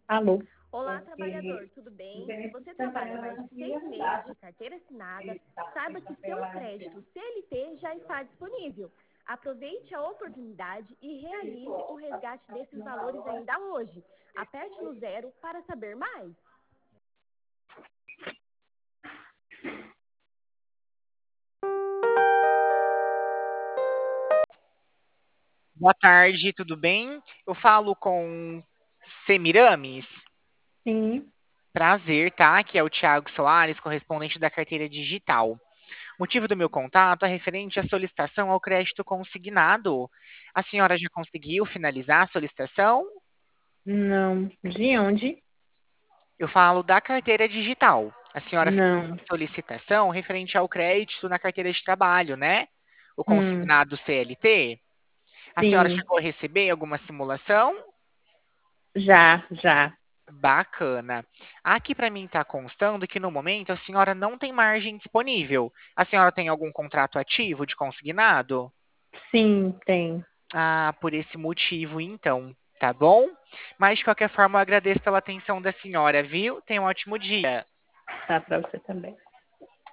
Alô? Olá, trabalhador, tudo bem? Se você trabalha mais de 6 meses de carteira assinada, saiba que seu crédito CLT já está disponível. Aproveite a oportunidade e realize o resgate desses valores ainda hoje. Aperte no zero para saber mais. Boa tarde, tudo bem? Eu falo com Semiramis. Sim, Prazer, tá? Aqui é o Thiago Soares, correspondente da carteira digital. O motivo do meu contato é referente à solicitação ao crédito consignado. A senhora já conseguiu finalizar a solicitação? não. De onde? Eu falo da carteira digital. A senhora fez Não. a solicitação referente ao crédito na carteira de trabalho, né? O Hum, consignado CLT. A senhora sim, chegou a receber alguma simulação? já. Bacana. Aqui para mim está constando que no momento a senhora não tem margem disponível. A senhora tem algum contrato ativo de consignado? Sim, tem. Ah, por esse motivo então, tá bom? Mas de qualquer forma eu agradeço pela atenção da senhora, viu? Tenha um ótimo dia. Tá para você também.